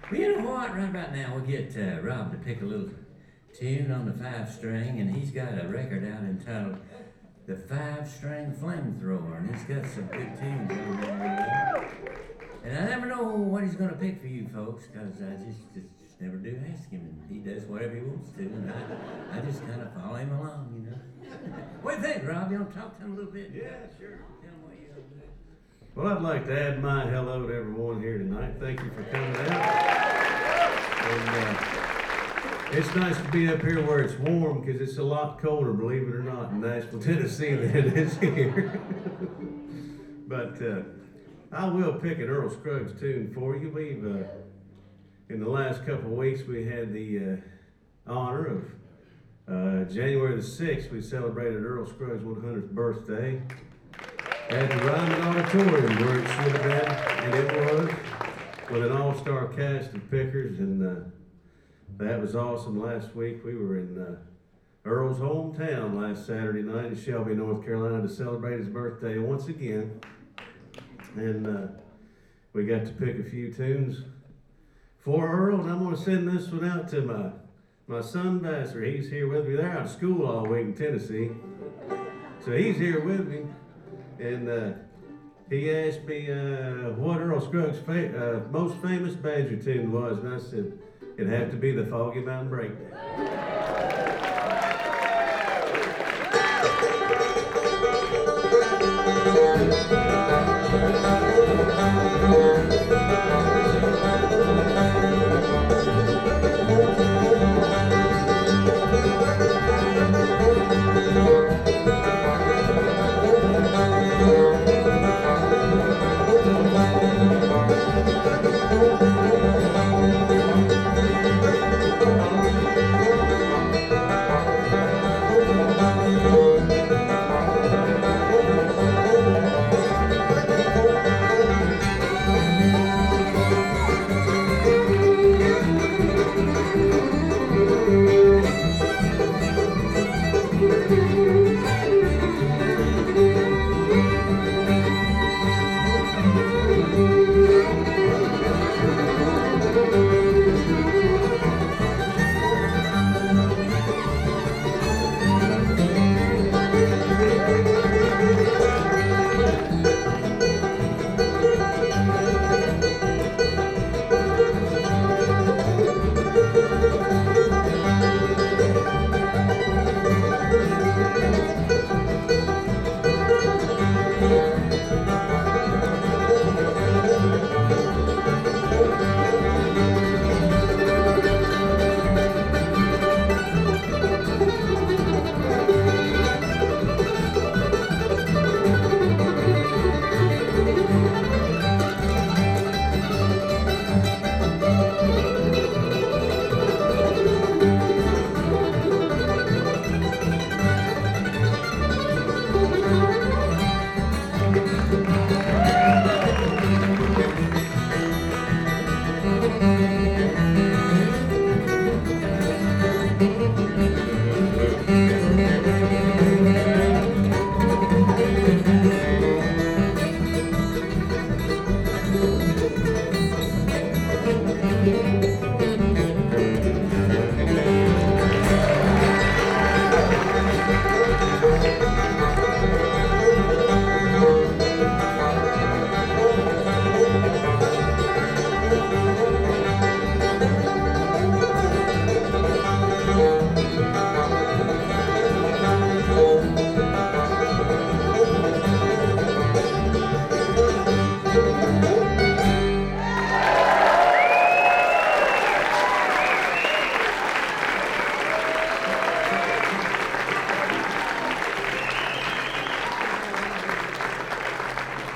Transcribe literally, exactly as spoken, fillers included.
Well, you know what? Right about now, we'll get uh, Rob to pick a little tune on the five string, and he's got a record out entitled The Five String Flamethrower, and he's got some good tunes on there. And I never know what he's going to pick for you folks, because I just, just, just never do ask him, and he does whatever he wants to, and I, I just kind of follow him along, you know. What do you think, Rob? You want to talk to him a little bit? Yeah, sure. Tell him what you're going to do. Well, I'd like to add my hello to everyone here tonight. Thank you for coming out. And uh, it's nice to be up here where it's warm, because it's a lot colder, believe it or not, in Nashville, Tennessee than it is here. But uh, I will pick an Earl Scruggs tune for you. We've, uh, in the last couple of weeks, we had the uh, honor of uh, January the sixth, we celebrated Earl Scruggs' one hundredth birthday at the Ryman Auditorium, where it should have been, and it was, with an all-star cast of pickers, and uh, that was awesome. Last week we were in uh, Earl's hometown last Saturday night in Shelby, North Carolina, to celebrate his birthday once again, and uh, we got to pick a few tunes for Earl, and I'm going to send this one out to my my son Vassar. He's here with me. They're out of school all week in Tennessee, so he's here with me. And uh, he asked me uh, what Earl Scruggs' fa- uh, most famous banjo tune was, and I said it'd have to be the Foggy Mountain Breakdown.